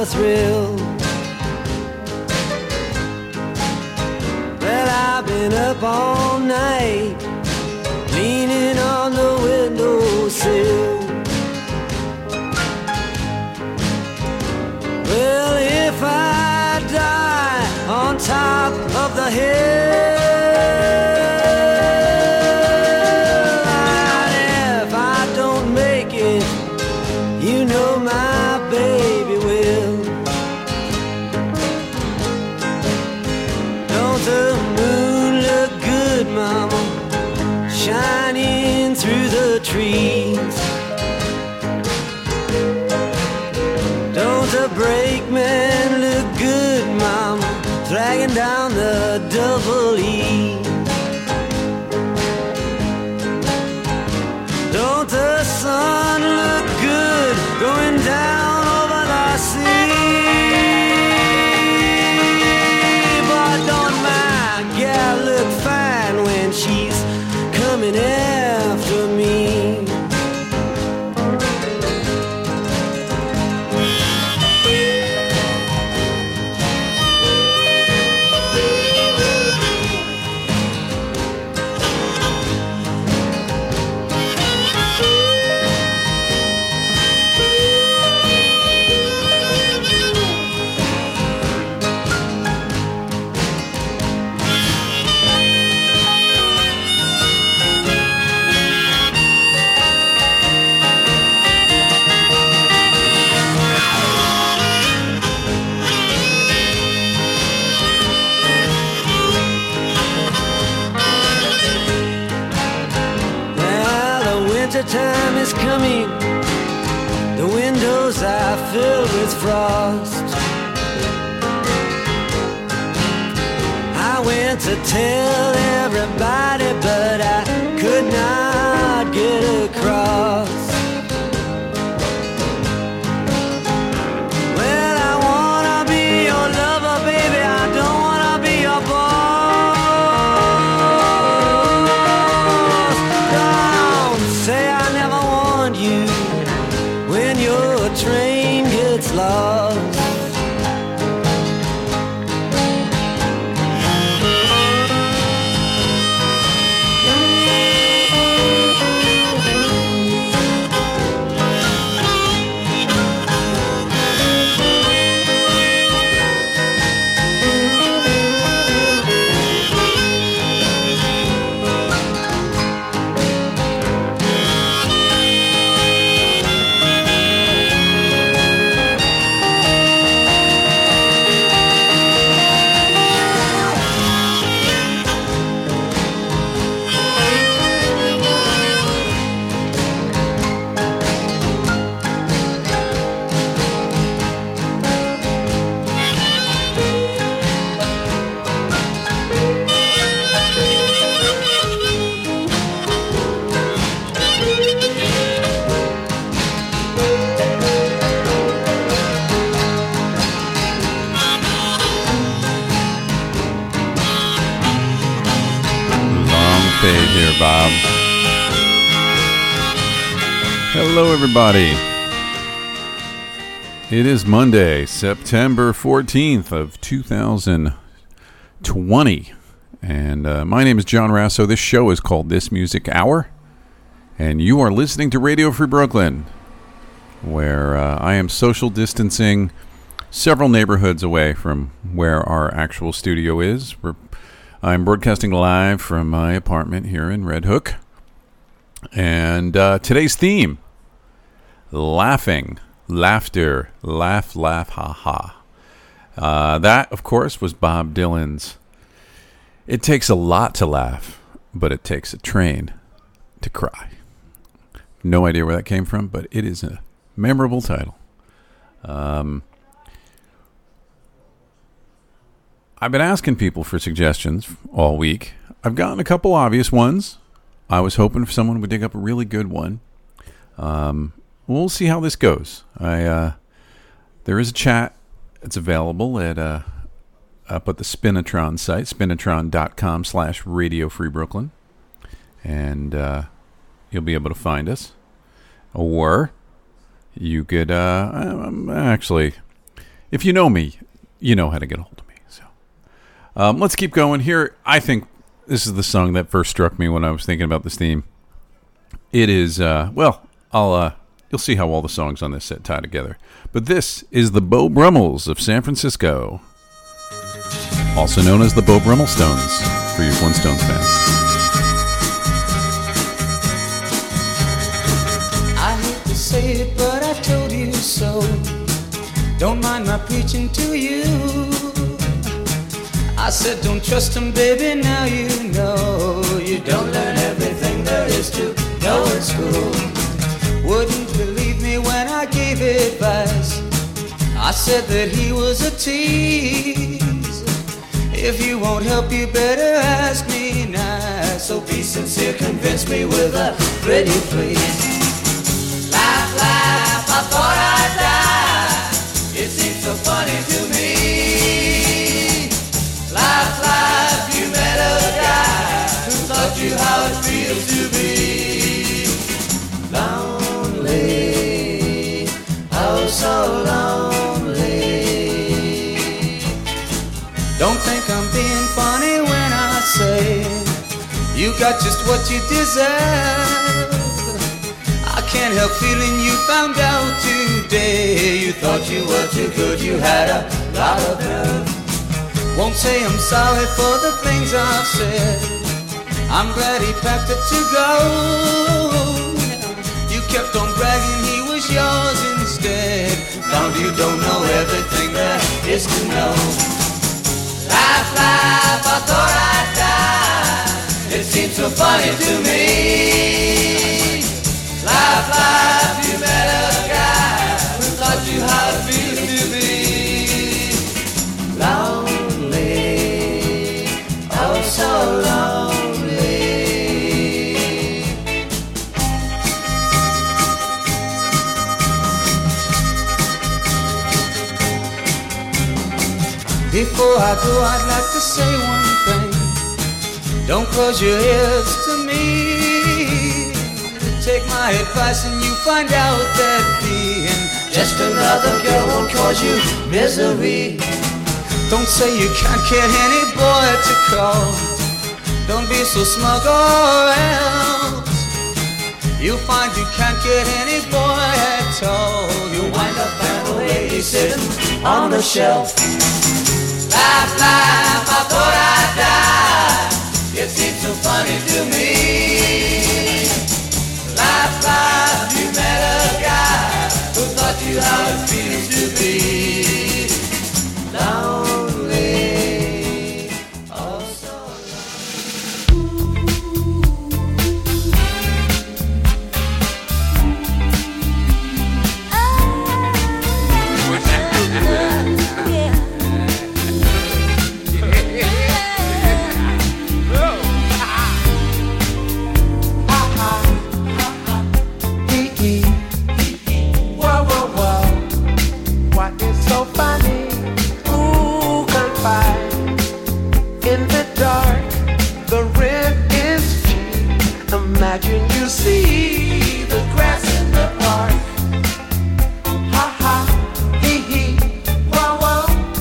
thrill. Well, I've been up all night, leaning on the windowsill. Well, if I die on top of the hill, and if I don't make it, you know my baby will. Don't the moon look good, mama, shining through the trees? Don't the brakeman look good, mama, dragging down the double E? Don't the sun look good going down over the sea? But don't my gal look fine when she's coming after me? Time is coming, the windows are filled with frost. I went to tell everybody, but I could not get across. Well, I wanna be your lover, baby, I don't wanna be your boss. Don't say I never want you when your train gets lost. Here, Bob. Hello, everybody. It is Monday, September 14th of 2020. And my name is John Rasso. This show is called This Music Hour. And you are listening to Radio Free Brooklyn, where I am social distancing several neighborhoods away from where our actual studio is. I'm broadcasting live from my apartment here in Red Hook. And today's theme, laughing, laughter, laugh, laugh, ha, ha. That, of course, was Bob Dylan's It Takes a Lot to Laugh, but It Takes a Train to Cry. No idea where that came from, but it is a memorable title. I've been asking people for suggestions all week. I've gotten a couple obvious ones. I was hoping someone would dig up a really good one. We'll see how this goes. There is a chat. It's available at up at the Spinatron site, spinatron.com/Radio Free Brooklyn, and you'll be able to find us. Or you could actually, if you know me, you know how to get a hold of me. So let's keep going here. I think this is the song that first struck me when I was thinking about this theme. It is, you'll see how all the songs on this set tie together. But this is the Beau Brummels of San Francisco, also known as the Beau Brummel Stones for you Flintstones fans. I hate to say it, but I told you so. Don't mind my preaching to you. I said don't trust him, baby, now you know. You don't learn everything there is to know in school. Wouldn't believe me when I gave advice. I said that he was a tease. If you won't help, you better ask me nice. So be sincere, convince me with a pretty please. Laugh, laugh, I thought I'd die. It seems so funny to me. Laugh, laugh, you met a guy who taught you how it feels to be lonely, oh so lonely. Don't think I'm being funny when I say you got just what you deserve. I can't help feeling you found out today. You thought you were too good, you had a lot of nerve. Won't say I'm sorry for the things I've said. I'm glad he packed it to go. You kept on bragging he was yours instead. Found you don't know everything there is to know. Laugh, laugh, I thought I'd die. It seems so funny to me. Laugh, laugh, you met a guy who taught you how it feels to be lonely, oh so lonely. Before I go, I'd like to say one thing. Don't close your ears to me. Take my advice and you find out that being just another girl won't cause you misery. Don't say you can't get any boy to call. Don't be so smug or else you'll find you can't get any boy at all. You'll wind up an old lady sitting on the shelf. Laugh, laugh, I thought I'd die. It seems so funny to me. Laugh, laugh, you met a guy who taught you how it feels to be lonely, oh so imagine you see the grass in the park. Ha ha, hee hee, whoa whoa.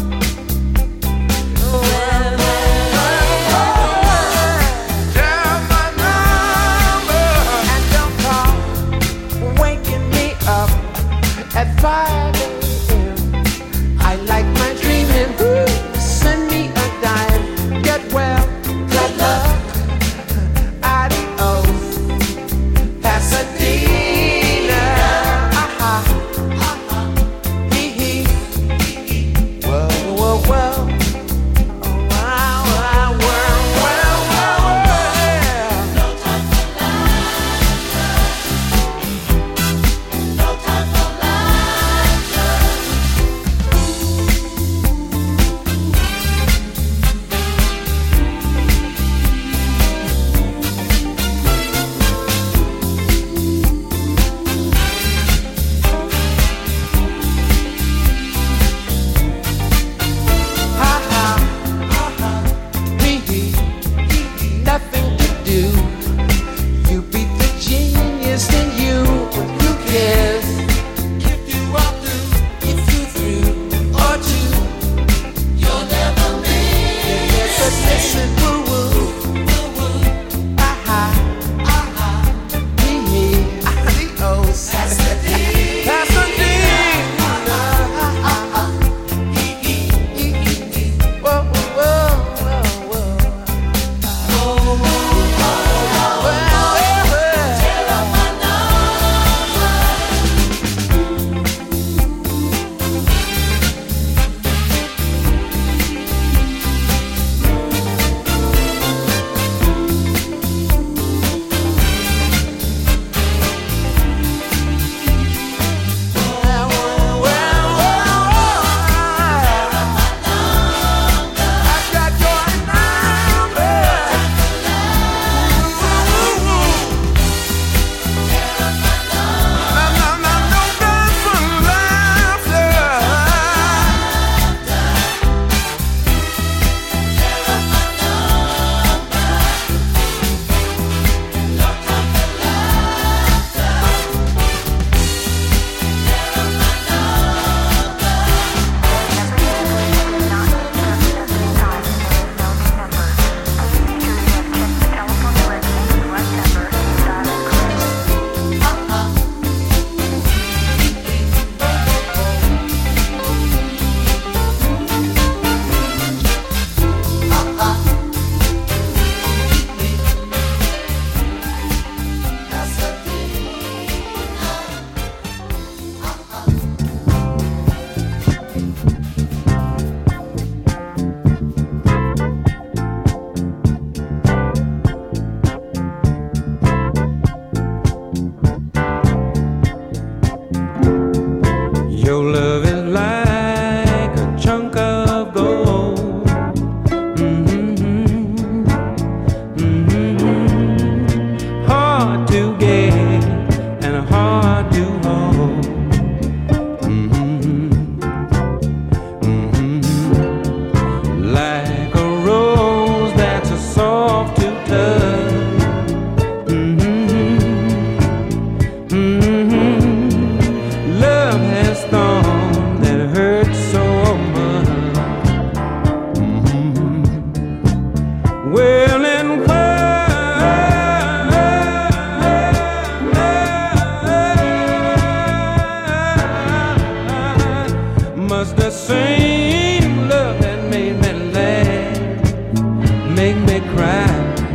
Dial my number and don't call, waking me up at 5 a.m. I like my dreaming. Send me a dime. Get well, good luck. Must the same love that made me laugh make me cry?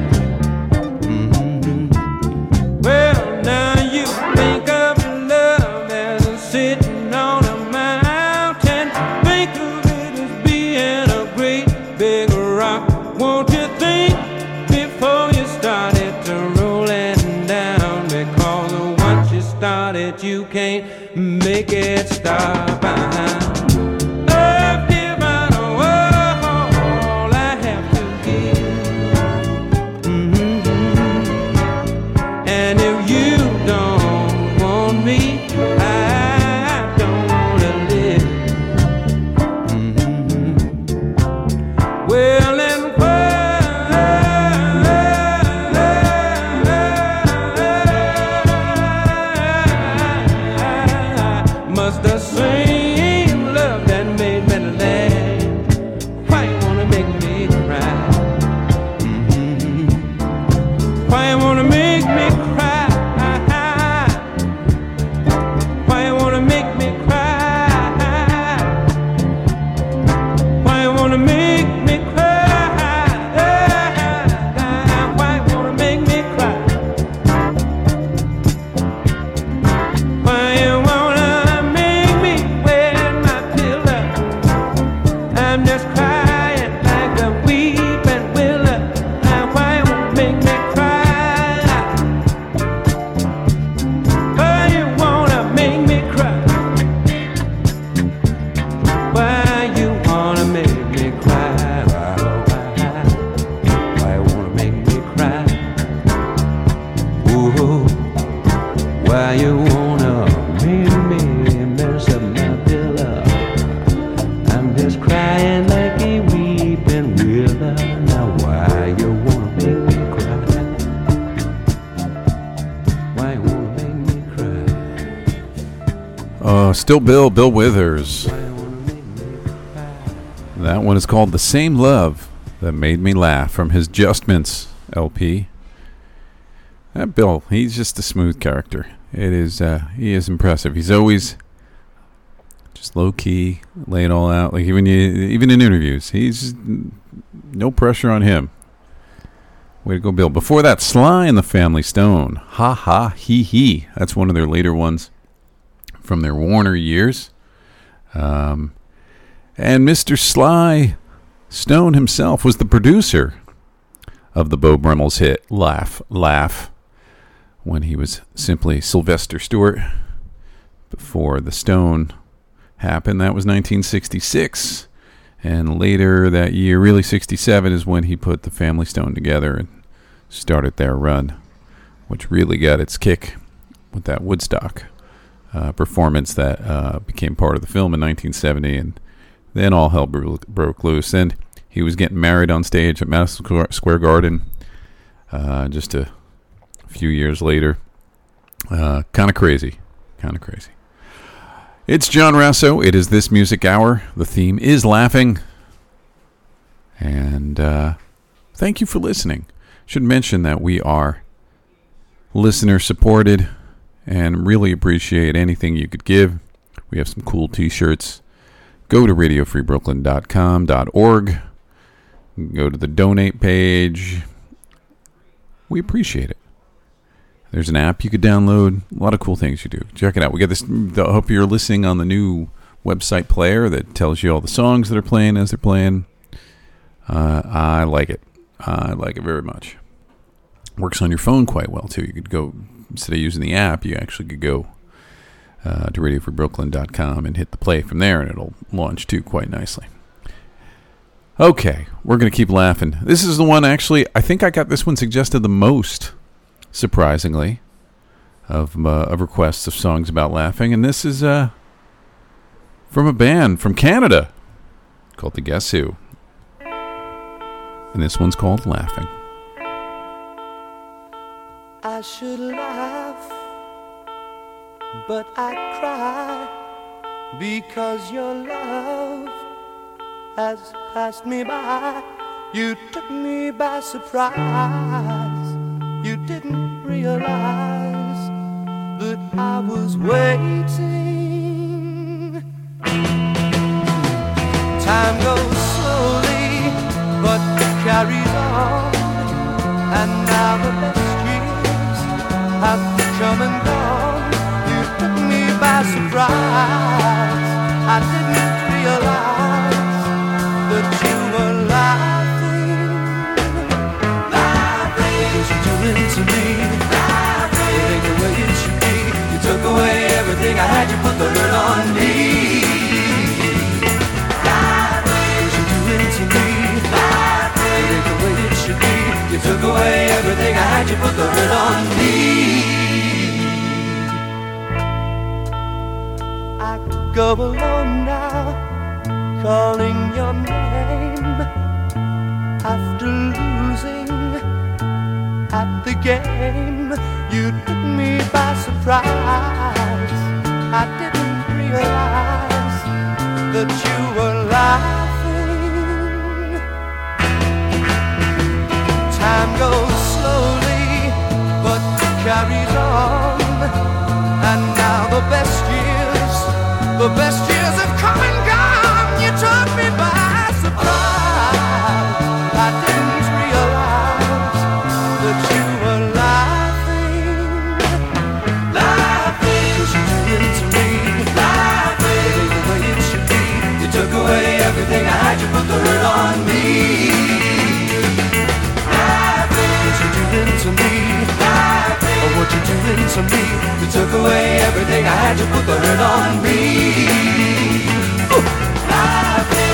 Well, now you think of love as sitting on a mountain. Think of it as being a great big rock. Won't you think before you started to rolling down? Because once you started, you can't make it stop. Still Bill Withers. That one is called The Same Love That Made Me Laugh from his Justments LP. That Bill, he's just a smooth character. He is impressive. He's always just low key, lay it all out. Like even in interviews, he's no pressure on him. Way to go, Bill. Before that, Sly and the Family Stone. Ha ha hee hee. That's one of their later ones from their Warner years. And Mr. Sly Stone himself was the producer of the Beau Brummels hit Laugh, Laugh, when he was simply Sylvester Stewart. Before the Stone happened, that was 1966. And later that year, really 67, is when he put the Family Stone together and started their run, which really got its kick with that Woodstock performance that became part of the film in 1970, and then all hell broke loose. And he was getting married on stage at Madison Square Garden just a few years later. Kind of crazy. It's John Rasso. It is This Music Hour. The theme is laughing. And thank you for listening. Should mention that we are listener supported and really appreciate anything you could give. We have some cool t-shirts. Go to radiofreebrooklyn.com.org. Go to the donate page. We appreciate it. There's an app you could download. A lot of cool things you do. Check it out. We got this. I hope you're listening on the new website player that tells you all the songs that are playing as they're playing. I like it. I like it very much. Works on your phone quite well, too. You could go, instead of using the app, you actually could go to radiofreebrooklyn.com and hit the play from there, and it'll launch, too, quite nicely. Okay, we're going to keep laughing. This is the one, actually, I think I got this one suggested the most, surprisingly, of requests of songs about laughing. And this is from a band from Canada called The Guess Who. And this one's called Laughing. I should laugh, but I cry, because your love has passed me by. You took me by surprise. You didn't realize that I was waiting. go alone now, calling your name after losing at the game. You took me by surprise. I didn't realize that you were laughing. Time goes slowly, but carries on. And now the best years have come and gone. You took me by surprise. I didn't realize that you were laughing. Laughing, 'cause you did it to me. Laughing, it ain't the way it should be. You took away everything I had, you put the hurt on me. Laughing, 'cause you did it to me. Laughing, oh, what you did to me. You took away everything I had, you put the hurt on me. Laughing,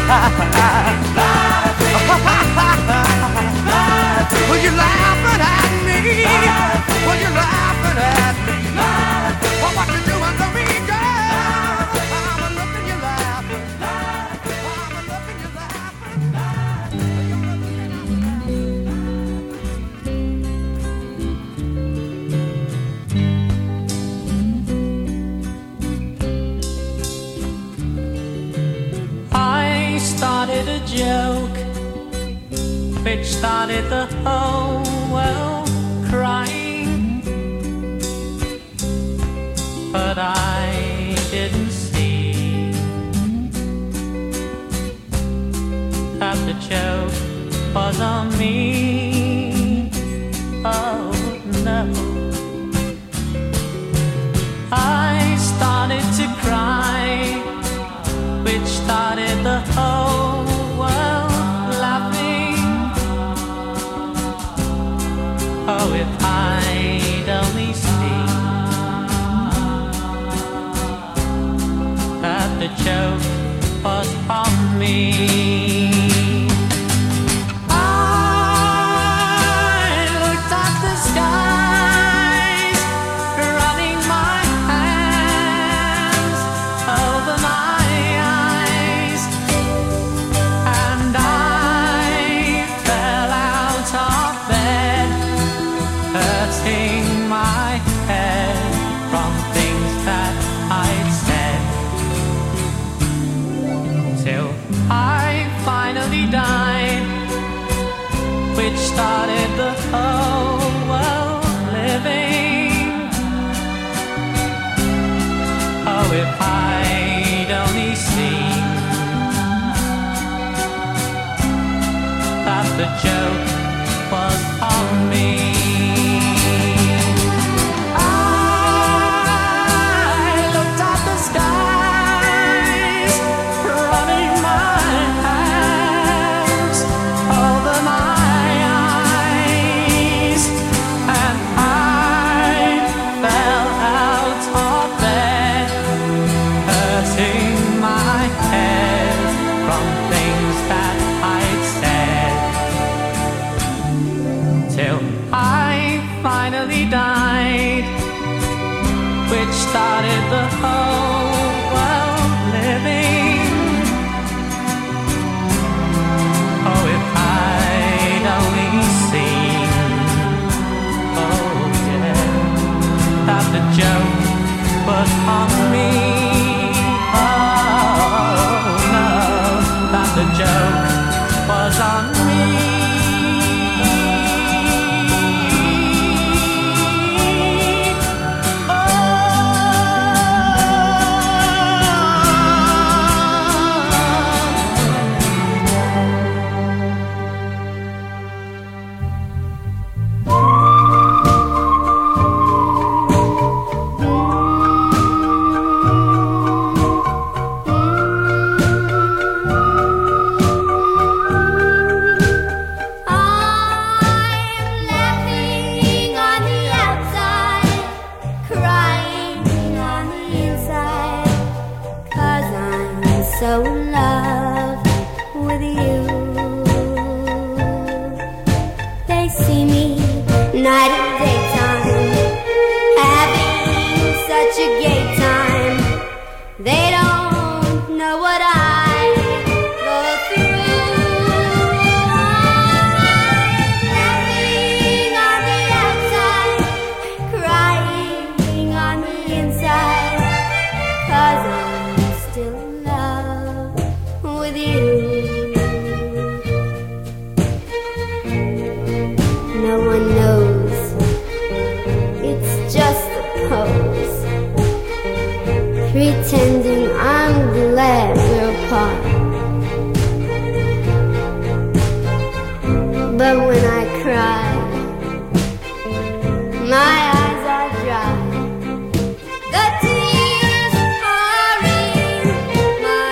laughing, well, you're laughing at me. Well, you're laughing at me. Well, what you doing to me, girl? I'm a looking, you're laughing. I'm a looking, you're I started a joke which started the whole world crying, but I didn't see that the joke was on me. Oh no, I started to cry, which started the whole world laughing. Oh, if I'd only seen that the joke was on me. I looked at the skies, running my hands over my eyes, and I fell out of bed, hurting my head from things that I'd said, till I finally died, which started the whole world living. Oh, if I'd only seen that the joke was on me. I looked at the skies, running my hands over my eyes, and I fell out of bed, hurting my head from things that I'd said, till I finally died, which started the whole world living. Oh, if I'd only seen, oh yeah, that the joke was on me. Oh no, that the joke was on me. so in love with you. They see me night and daytime, having such a gay time. They pretending I'm glad we're apart. But when I cry, my eyes are dry. The tears are in my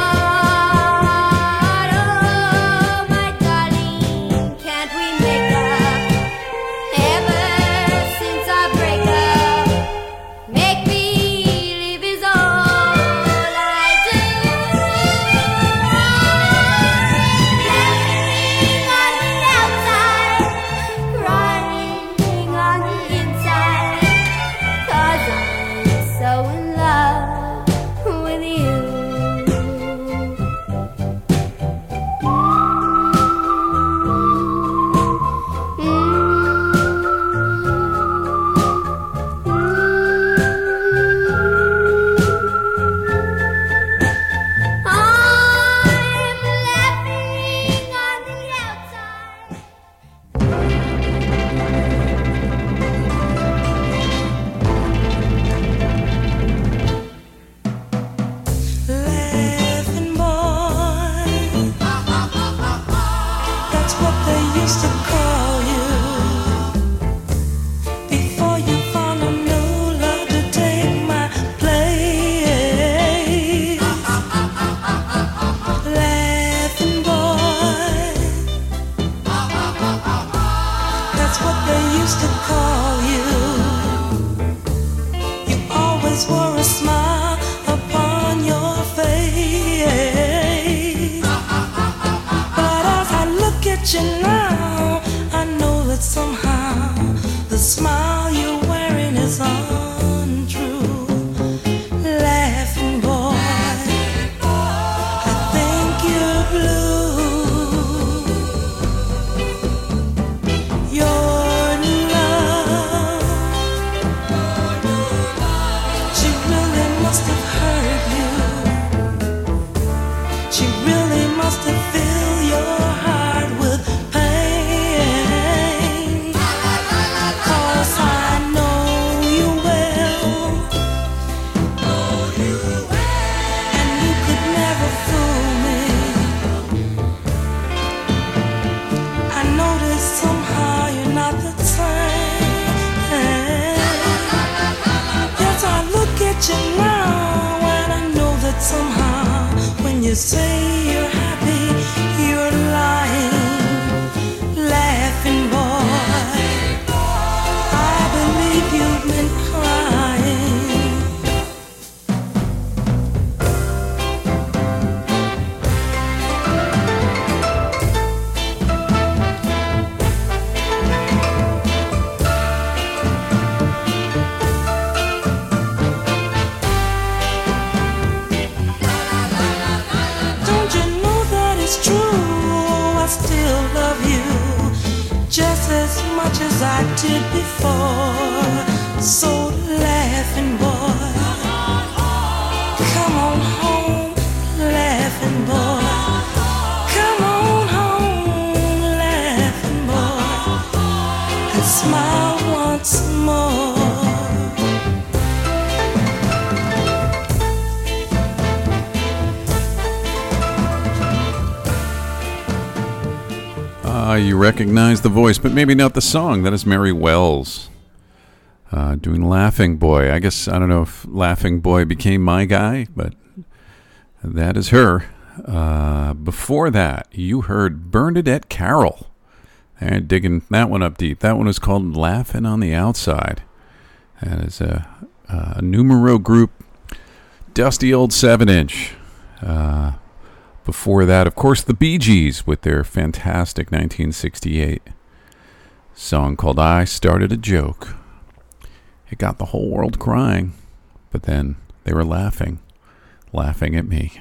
heart. Oh, my darling, can't we make up? Ever since our breakup, make believe is all I do. Laughing on the outside, crying on the inside, 'cause I'm so in love with you. I'm laughing on the outside. Laughing boy, that's what they used to call you. Before you found a new love to take my place. Laughing boy, that's what they used to call you. You always wore a smile upon your face. But as I look at you now, I know that somehow the smile you're wearing is untrue. Laughing boy, I think you're blue. Your love, she really must have hurt you. She really must have filled your heart with pain. 'Cause I know you well, and you could never fool me. I notice somehow you're not the same. Yes, I look at you now and I know that somehow when you say you're happy, you're lying. Laughing boy, I believe you've been crying. Don't you know that it's true? I still love you just as much as I did before. So laughing boy, come on home, laughing boy. Come on home, laughing boy, and smile once more. You recognize the voice, but maybe not the song. That is Mary Wells doing Laughing Boy. I guess, I don't know if Laughing Boy became my guy, but that is her. Before that, you heard Bernadette Carroll. And digging that one up deep. That one was called Laughing on the Outside. That is a numero group, dusty old 7-inch. Before that, of course, the Bee Gees with their fantastic 1968 song called I Started a Joke. It got the whole world crying, but then they were laughing at me.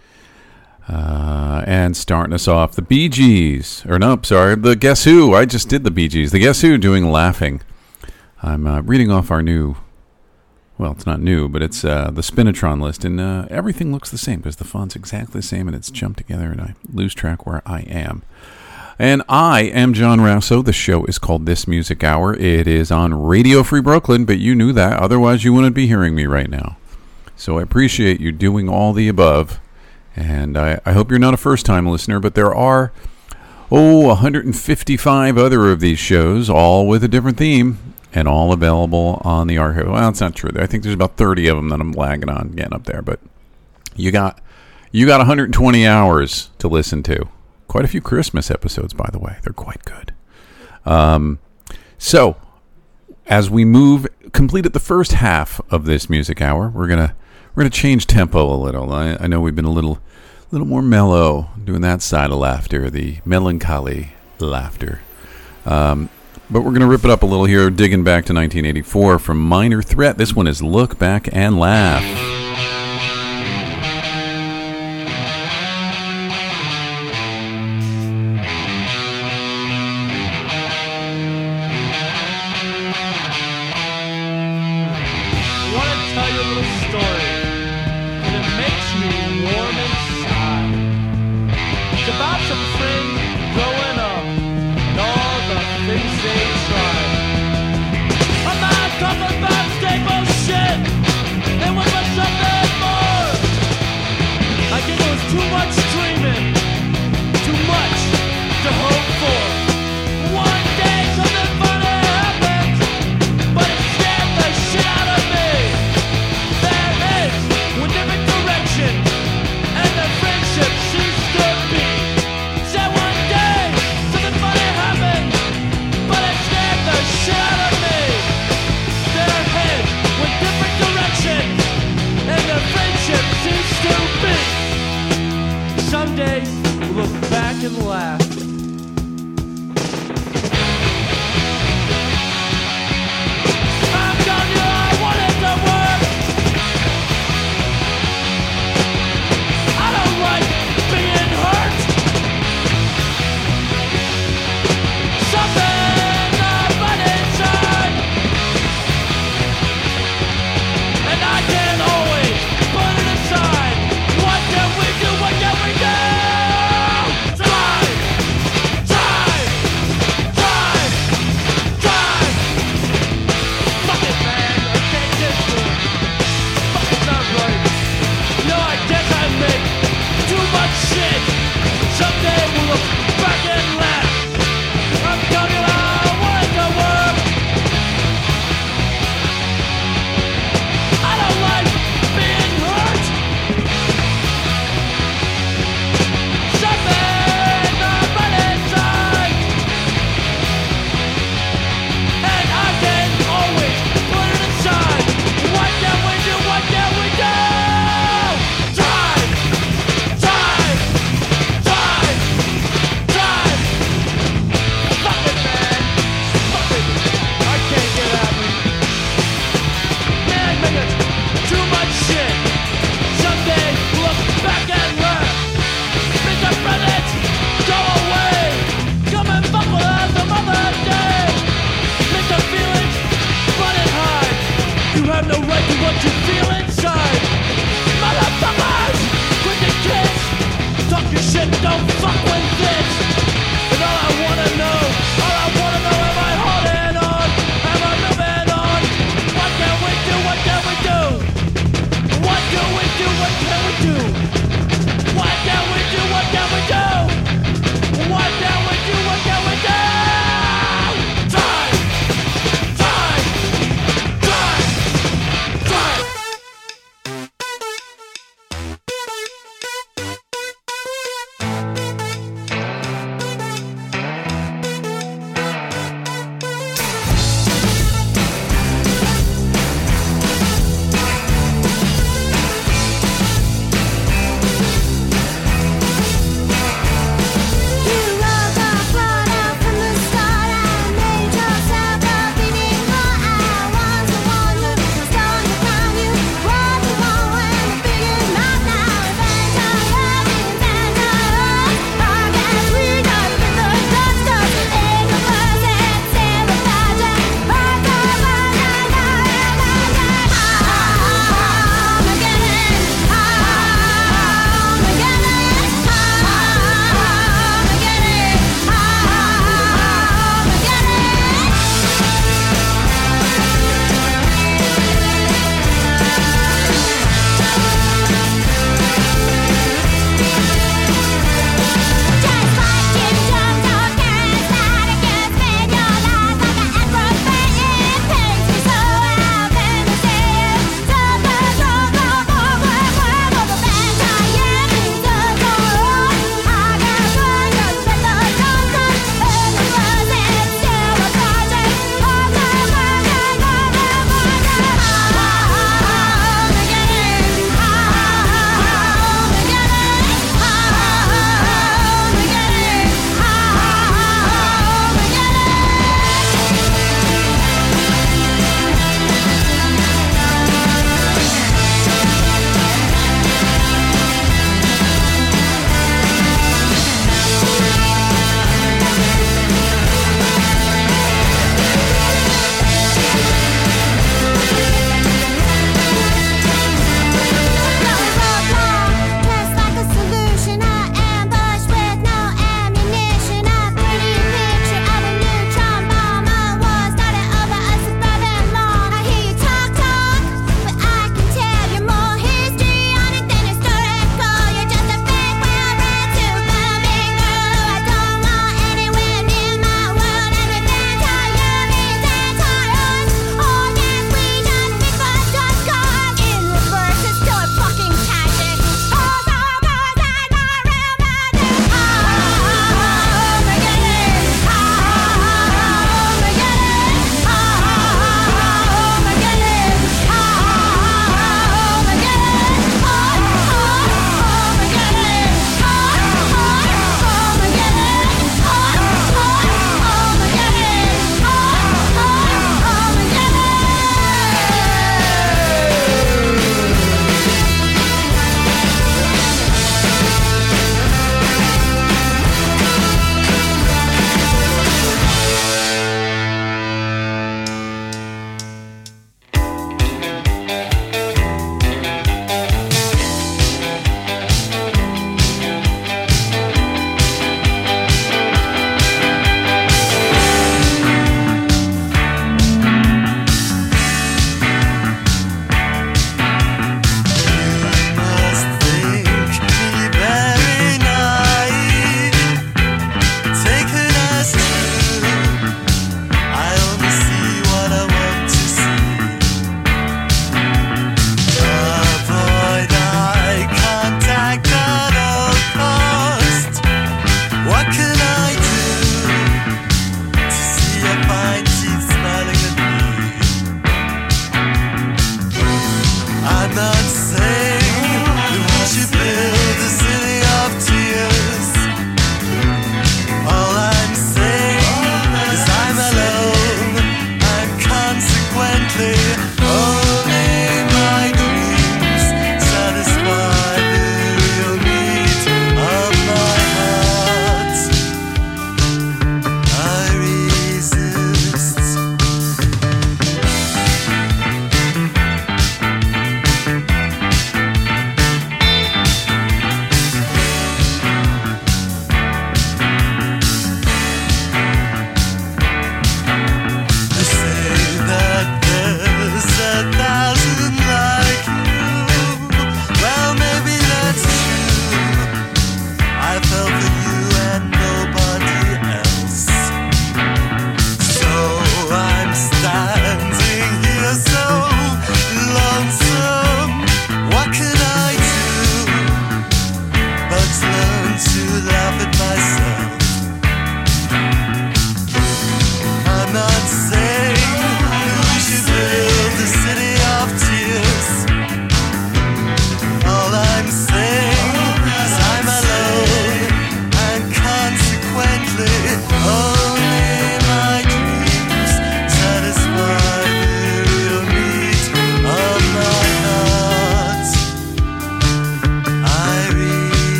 And starting us off, the Bee Gees, the Guess Who. I just did the Bee Gees. The Guess Who doing Laughing. I'm reading off our new, well, it's not new, but it's the Spinatron list, and everything looks the same because the font's exactly the same, and it's jumped together, and I lose track where I am. And I am John Rasso. The show is called This Music Hour. It is on Radio Free Brooklyn, but you knew that. Otherwise, you wouldn't be hearing me right now. So I appreciate you doing all the above. And I hope you're not a first-time listener, but there are, 155 other of these shows, all with a different theme, and all available on the archive. Well, that's not true. I think there's about 30 of them that I'm lagging on getting up there, but you got 120 hours to listen to. Quite a few Christmas episodes, by the way. They're quite good. So, as we completed the first half of this music hour, we're gonna change tempo a little. I know we've been a little more mellow, doing that side of laughter, the melancholy laughter. But we're gonna rip it up a little here, digging back to 1984 from Minor Threat. This one is "Look Back and Laugh."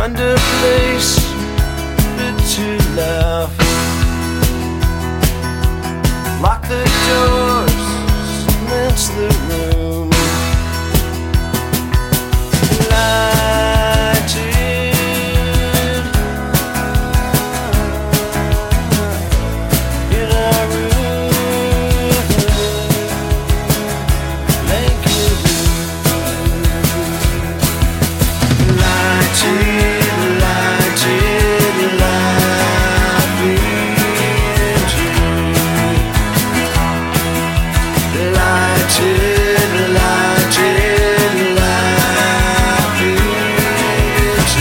find a place to laugh. Lock the doors, cement the room. Lighted in our room, like you do. Lighted, lighted, light into. Lighted, lighted, light into.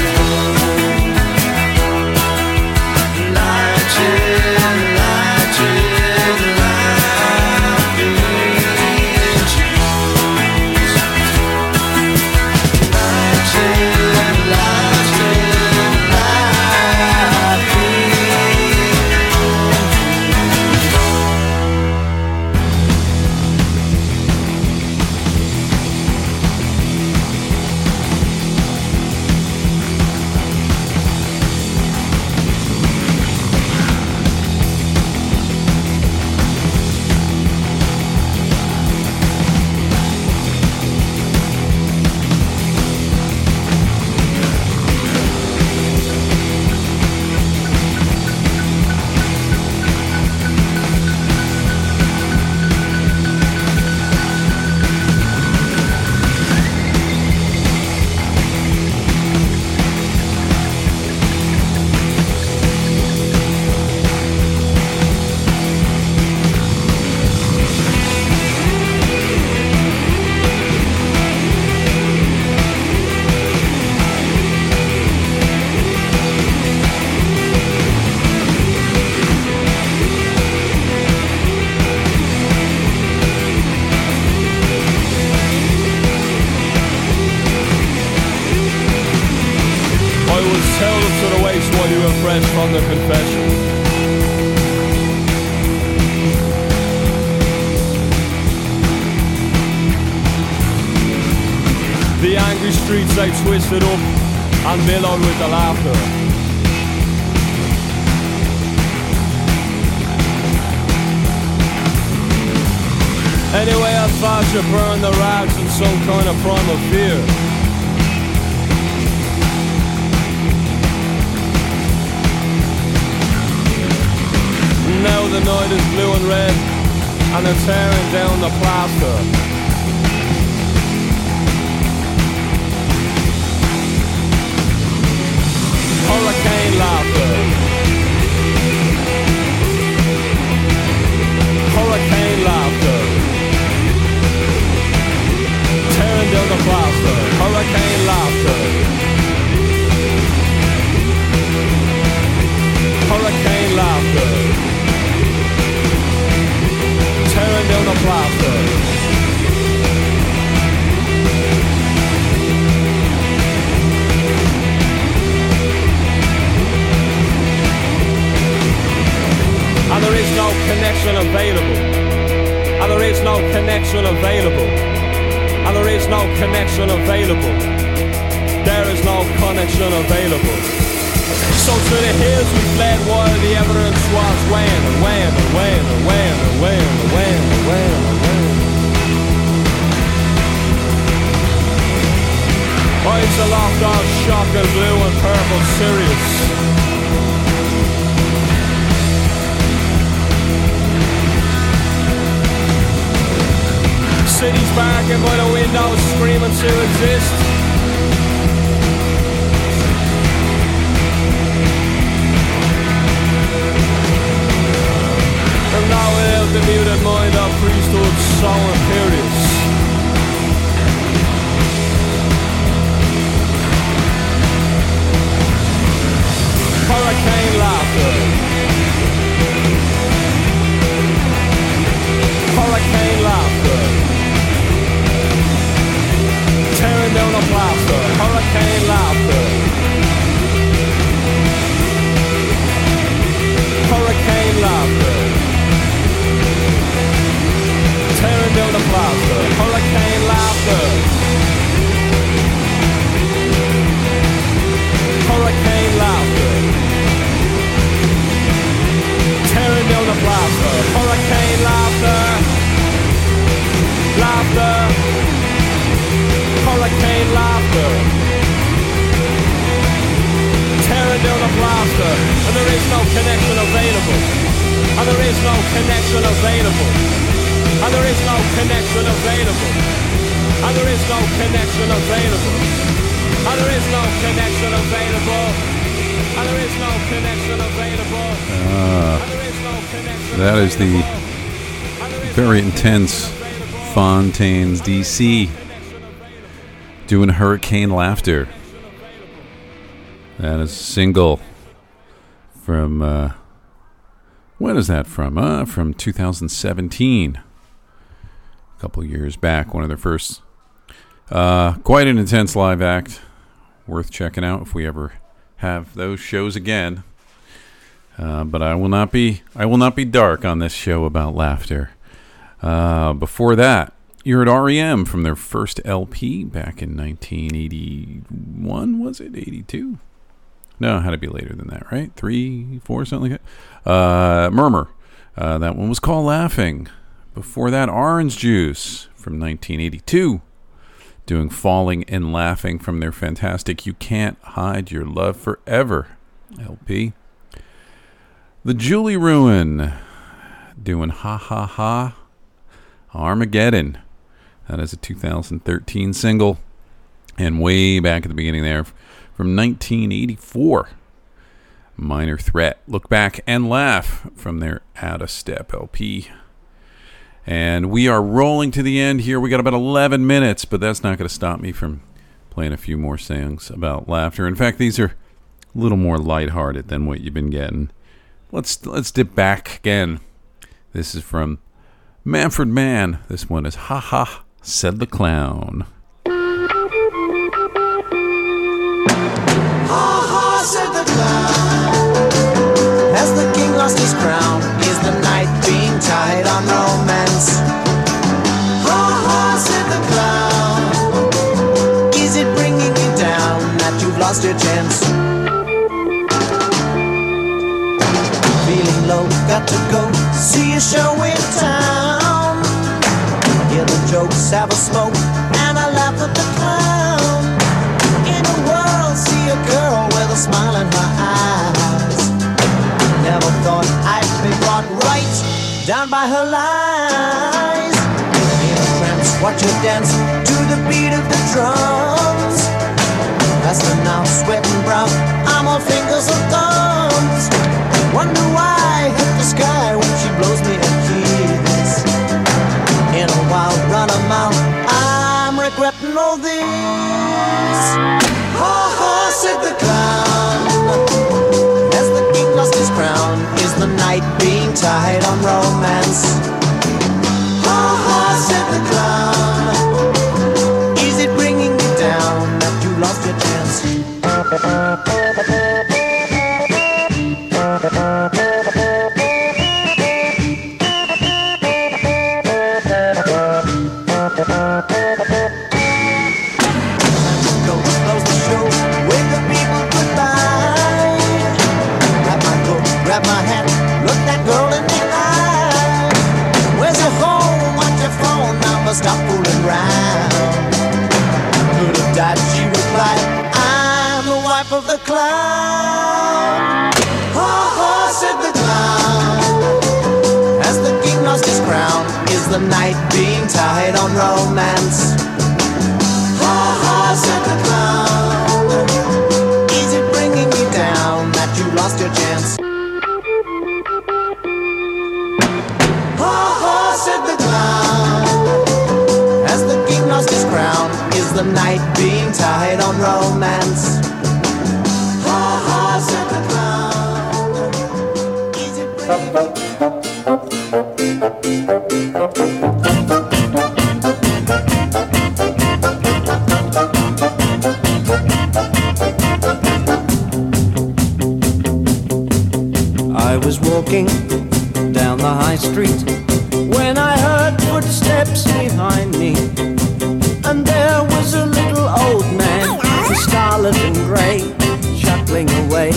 Lighted, lighted, light into. From the confession. The angry streets they twisted up and billowed with the laughter. Anyway, I thought you burned the rags in some kind of primal fear. Now the night is blue and red, and they're tearing down the plaster. Hurricane laughter. Hurricane laughter. Tearing down the plaster. Hurricane laughter. Hurricane laughter. Tearing down the plaster. And there is no connection available. And there is no connection available. And there is no connection available. There is no connection available. So to the hills we fled while the evidence was weighing and weighing and weighing and weighing and weighing and weighing and weighing and weighing. Eyes aloft all shock and blue and purple serious. Cities barking by the windows screaming to exist. And now we have the muted mind of priesthood so imperious. Hurricane laughter. Hurricane laughter. Tearing down a plaza. connection available. And there is no connection available. And there is no connection available. And there is no connection available. And there is no connection available. And there is no connection available. And there is no connection. That is the very intense Fontaines DC doing Hurricane Laughter. That is a single from when is that from? From 2017. A couple years back, one of their first. Quite an intense live act. Worth checking out if we ever have those shows again. But I will not be dark on this show about laughter. Before that, you heard REM from their first LP back in 1981, was it? 82? No, it had to be later than that, right? 3, 4, something like that. Murmur. That one was called Laughing. Before that, Orange Juice from 1982. Doing Falling and Laughing from their fantastic You Can't Hide Your Love Forever LP. The Julie Ruin doing Ha Ha Ha Armageddon. That is a 2013 single. And way back at the beginning there, from 1984, Minor Threat, Look Back and Laugh from their Out of Step LP. And we are rolling to the end here. We got about 11 minutes, but that's not going to stop me from playing a few more songs about laughter. In fact, these are a little more lighthearted than what you've been getting. Let's dip back again. This is from Manfred Mann. This one is Ha Ha, Said the Clown. Ha ha, said the clown, as the king lost his crown. Is the night being tied on romance? Ha ha, said the clown, is it bringing you down that you've lost your chance? Feeling low, got to go see a show in town. Hear the jokes, have a smoke, and I laugh at the clown. In a world, see a girl with a smile in her eyes. Never thought I'd be brought right down by her lies. In a trance, watch her dance to the beat of the drums. Faster now, sweating brown, I'm all fingers and thumbs. Wonder why I hit the sky when she blows me a kiss. In a wild run of mouth, I'm regretting all this. Ha ha, said the clown, as the king lost his crown. Is the night being tied on romance? Ha ha, said the clown, is it bringing you down that you lost your chance? Stop fooling round. Could have died, she replied, I'm the wife of the clown. Ha ha, said the clown, as the king lost his crown. Is the night being tied on romance? Ha ha, said the clown, is it bringing you down that you lost your chance? Ha ha, said the clown, as the king lost his crown. Is the night being tied on romance? Ha ha, said the clown, is it bringing I was walking down the high street when I heard footsteps behind me, and there was a little old man, scarlet and grey, chuckling away.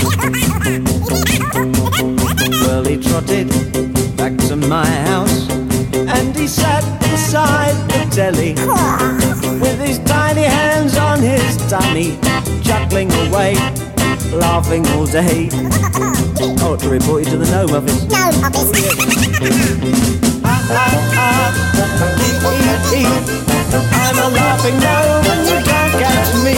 Well, he trotted back to my house, and he sat beside the telly, with his tiny hands on his tummy, chuckling away. laughing all day. Oh, to report you to the gnome office. Gnome office. I'm a laughing gnome and you can't catch me.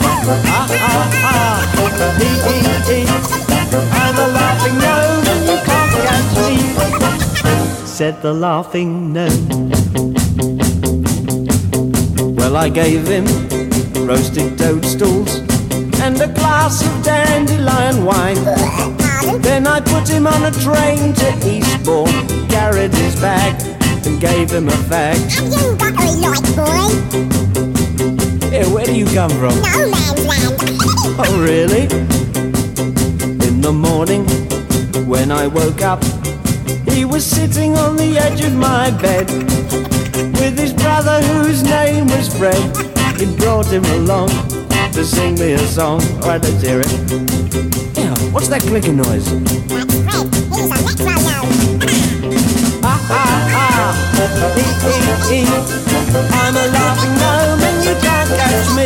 I'm a laughing gnome and you can't catch me, said the laughing gnome. Well, I gave him roasted toadstools and a glass of dandelion wine. Then I put him on a train to Eastbourne, carried his bag and gave him a fag. Have you got a light, boy? Hey, where do you come from? No man's land. Oh, really? In the morning, when I woke up, he was sitting on the edge of my bed with his brother whose name was Fred. He brought him along to sing me a song. All right, let's hear it. Yeah, what's that clicking noise? That's Fred. He's a metronome. I'm a laughing gnome and you can't catch me.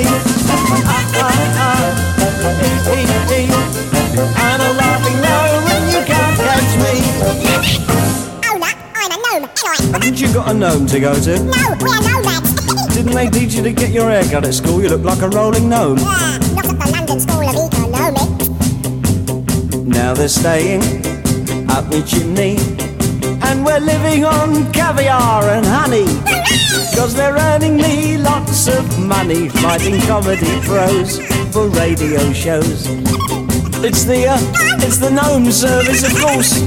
I'm a laughing gnome and you can't catch me. Oh, no, I'm a gnome. Anyway. Haven't you got a gnome to go to? No, we're nomads. Didn't they teach you to get your hair cut at school? You look like a rolling gnome. Yeah, not at the London School of Economics. Now they're staying up my chimney, and we're living on caviar and honey, 'cause they're earning me lots of money fighting comedy pros for radio shows. It's the gnome service, of course.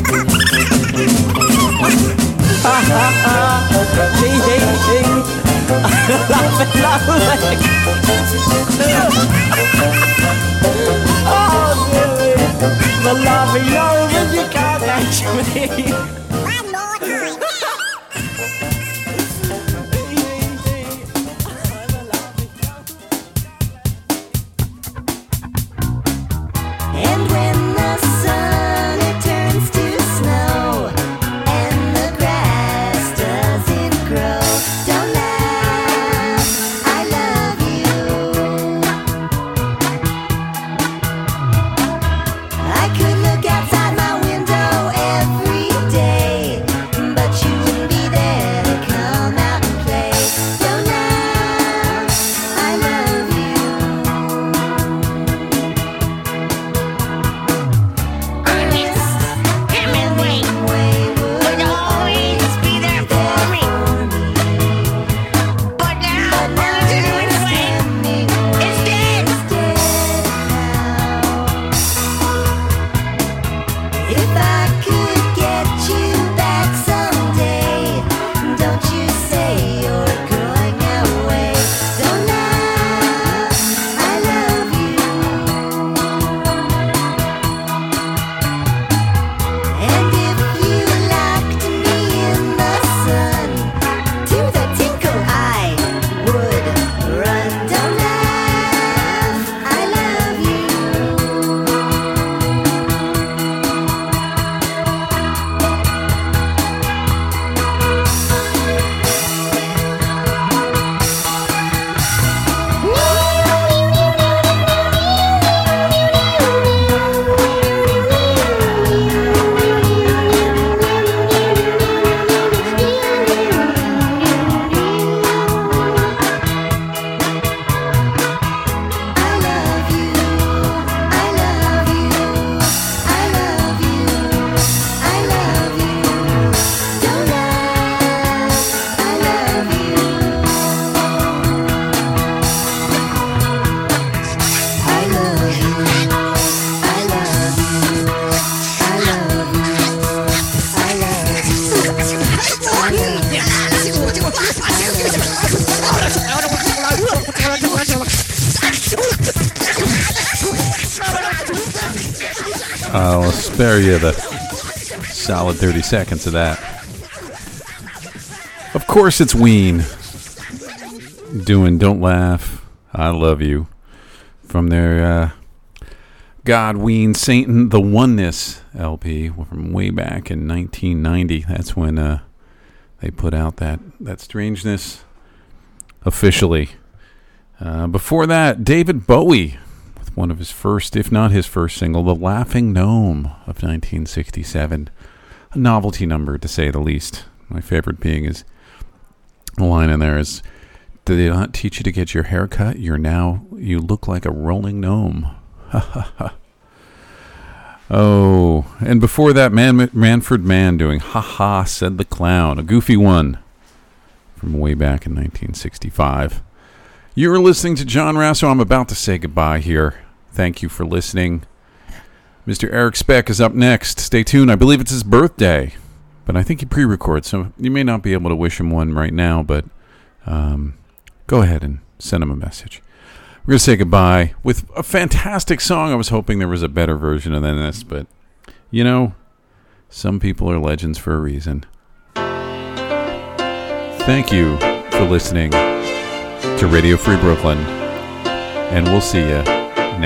Oh, dearie, the laughing gnome and you can't catch me. One more time. And when the sun it turns to snow and the grass doesn't grow, don't laugh, I love you. I could look outside my window every day, but you wouldn't be there to come out and play. Don't laugh, I love you. Would always be there for me. But now all you're doing is dead. If I could get you back someday, don't you say you're going away. Don't laugh, I love you. And if you locked me in the sun, to the tinkle I would run. Don't laugh, I love you. I love you, I love you, I love you, I love you. Don't laugh, I love you. I love you, I love you, I love you, I I'll spare you the solid 30 seconds of that. Of course, it's Ween doing Don't Laugh, I Love You from their God, Ween, Satan, The Oneness LP from way back in 1990. That's when they put out that Strangeness officially. Before that, David Bowie with one of his first, if not his first single, The Laughing Gnome of 1967. A novelty number, to say the least. My favorite being is the line in there is, "Did they not teach you to get your hair cut? You look like a rolling gnome." Ha ha ha. Oh, and before that, Manfred Mann doing "Ha Ha Said the Clown," a goofy one from way back in 1965. You're listening to John Rasso. I'm about to say goodbye here. Thank you for listening. Mr. Eric Speck is up next. Stay tuned. I believe it's his birthday, but I think he pre-records, so you may not be able to wish him one right now, but go ahead and send him a message. We're going to say goodbye with a fantastic song. I was hoping there was a better version than this, but, you know, some people are legends for a reason. Thank you for listening to Radio Free Brooklyn, and we'll see you